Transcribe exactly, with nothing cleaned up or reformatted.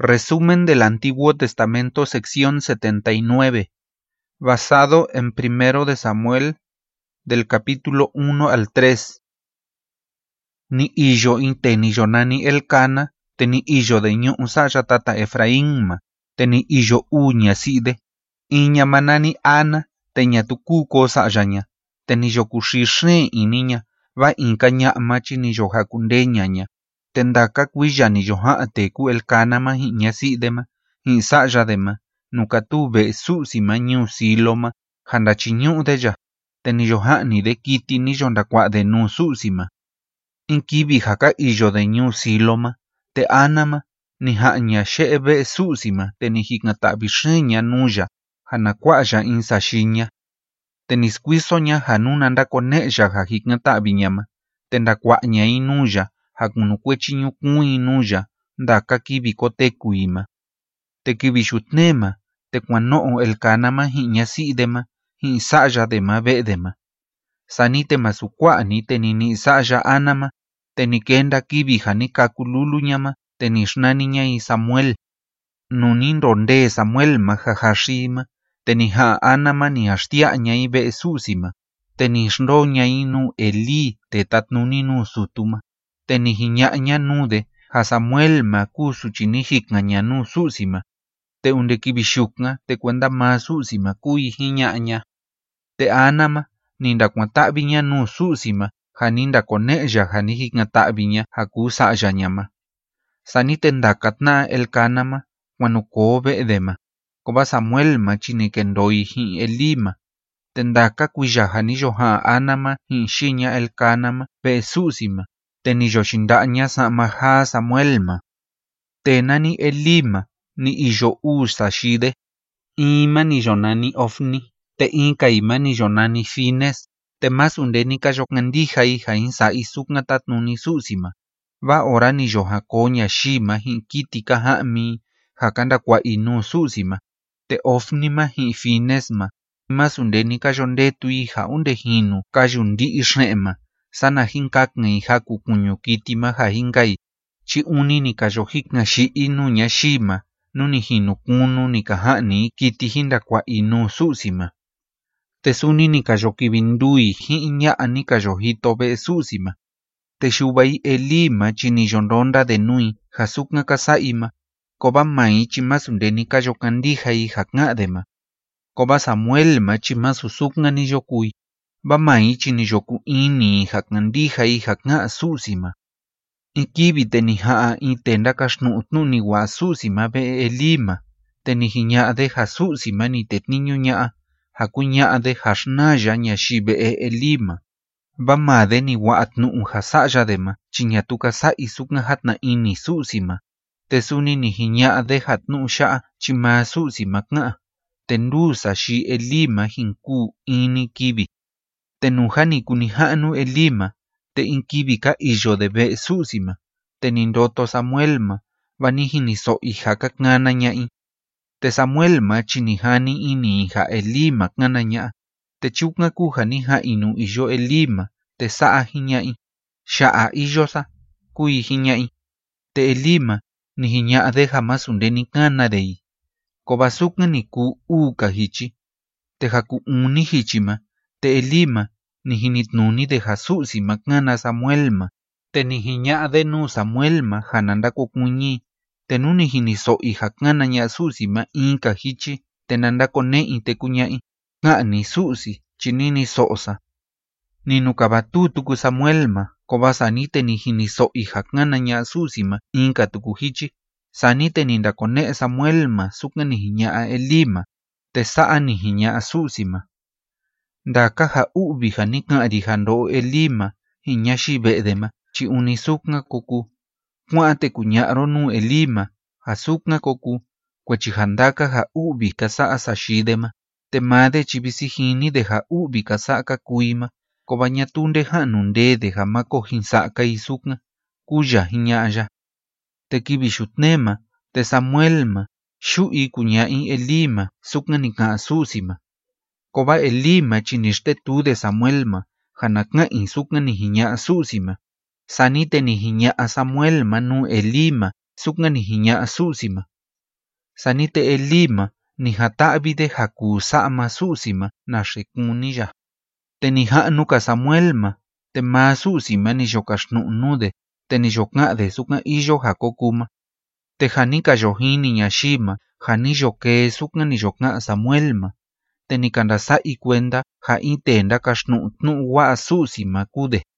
Resumen del Antiguo Testamento, sección setenta y nueve, basado en Primero de Samuel, del capítulo uno al tres. Ni iyo inte ni yonani Elcana, te ni iyo de ñu usaya tata Efraínma, te ni iyo uña side, iña manani Ana, te ña tukuko sayaña, te ni yo kushishne iniña, va inka ña'machi ni yo hakundeñaña. Tendaka kuiya ni yo ha'ate ku Elcánama hi'ña sidema, hi sa'yadema, nuka tuve su'sima ñu Siloma, handachi ñu'deya, te ni yo ha'ni de kiti ni yo ndakua'de nu su'sima. In kivi jaka iyo de ñu Siloma, te Anama, ni ha'ña xe'e ve'e su'sima, te ni jiknata'vi xɨña nuya, hanakua'ya in saxiña. Te ni skuisoña hanuna ndakone'ya ja jiknata'viñama, te ndakua'ña in nuya, hakunukuechi ñuku'i nuya, ndaka kivi kotekuima. Te kivi xutnema, te kuano'o Elcánama hi'ña si'dema, hi'i sa'yadema ve'dema. Sanitema sukua'ni te ni ni'i sa'ya Anama, te ni kenda kivi ja ni kaku luluñama, te ni xnaniña i Samuel. Nu ni ndondee Samuelma ja jaxima, te ni ja'a Anama ni jaxtia'ña i ve'e su'sima, te ni xndoña i nu Elí te tatnuni nu sutuma. Te ni jiña'ña nude ja Samuelma ku suchi ni jikngaña nu su'sima, te unde kivi xuknga te kuenda maa su'sima ku'i jiña'ña. Te Anama ni ndakuata'viña nu su'sima ja ni ndakone'ya ja ni jiknata'viña ja ku sa'yañama. Sani te ndakatna'a Elcánama kuanukoo ve'dema, kova Samuelma chi ni kendoi ji'i Elíma. Te ndaka kuiya ja ni yo ja'a Anama ji'i xiña Elcánama ve'e su'sima, te ni yo xinda'ña sa'ma jaa Samuelma. Te nani Elíma ni iyo uu saxide, iinma ni yo nani Ofni, te inkaima ni yo nani Fines, te mas unde ni ka yo kandijai ja in sa'i suknga tatnuni su'sima. Va ora ni yo jakoña xima ji'i kiti ka ja'mi ja kandakua'i nu su'sima, te Ofnima ji'i Finesma, mas unde ni ka yo ndetui ja unde jinu ka yundi'i xe'ema, sana jinkakngai ja kukuñu kitima ja jinkai, chi uni ni ka yo jiknga xi'i nuña xima, nu ni jinu kunu ni ka ja'ni kiti jindakua'i nu su'sima. Te suni ni ka yo kivindui ji'i ña'a ni ka yo jito ve'e su'sima. Te xuvai Elíma chi ni yo ndonda de nui ja suknga ka sa'ima, kova mai chi mas unde ni ka yo kandijai ja ka'dema. Kova Samuelma chi masu suknga ni yo kui, va mai chi ni yo ku'ini ja kandijai ja ka'a su'sima. In kivi te ni ja'a in te ndakaxnu'u tnu'ni wa su'sima ve'e Elíma, te ni jiña'de ja su'sima ni tetniñu ña'a, ja kuña'de ja xnaya ñaxi ve'e Elíma. Va made ni wa'a tnu'u ja sa'yadema chi ña tuka sa'i suknga jatna'ini su'sima, te suni ni jiña'de ja tnu'u xa'a chi maa su'sima ka'a, te nduu saxi Elíma jinkuu ini kivi. Te nuja ni kuni ja'nu Elíma, te in kivi ka iyo de ve'e su'sima, te ni ndoto Samuelma, va ni jiniso'i ja ka ka'na ña'i. Te Samuelma chi ni jani ini ja Elíma ka'na ña'a, te chuknga ku ja ni ja'i nu iyo Elíma, te sa'a jiña'i, xa'a iyosa, kui jiña'i. Te Elíma ni jiña'de ja mas unde ni ka'na dei, kova suknga ni ku uu ka jichi. Te ja ku uni jichima, te Elíma ni jinitnuni de ja su'sima ka'na Samuelma, te ni jiña'de nu Samuelma ja nandakokuñi, te nu ni jiniso'i ja ka'na ña'a su'sima inka jichi, te nandakone'i te kuña'i, ka'ni su'si chi nini so'sa. Ni nukava tu tuku Samuelma, kova sani te ni jiniso'i ja ka'na ña'a su'sima inka tuku jichi, sani te ni ndakone'e Samuelma suknga ni jiña'a Elíma, te sa'a ni jiña'a su'sima. Ndaka ja u'vi ja ni ka'ri ja ndo'o Elíma jiña xi ve'dema chi uni suknga koku. Kua'a te kuña'ro nu Elíma ja suknga koku, kuechi ja ndaka ja u'vi ka sa'a saxidema, te made chi visi jini de ja u'vi ka sa'a ka kuima, kova ñatu nde ja'nu ndede ja mako jinsa'akai suknga, kuya jiña'ya. Te kivi xutnema, te Samuelma xu'i kuña'i Elíma suknga ni ka'a su'sima. Kova Elíma chi ni xtetude Samuelma ja naka'in suknga ni jiña'a su'sima. Sani te ni jiña'a Samuelma nu Elíma suknga ni jiña'a su'sima. Sanite Elima ni hata'vide hakusa'ma su'sima naxikuniya. Te ni ja'nuka Samuelma, te maa su'sima ni yokaxtnu'nude, te ni yoka'de sukan iyo jakokuma. Te ja ni kayojiniña xima ja ni yokee sukan ni yoka'a Samuelma, te ni kandasa'i kuenda ja in tee ndakaxtnu'u tnu'u wa'a su'sima kude.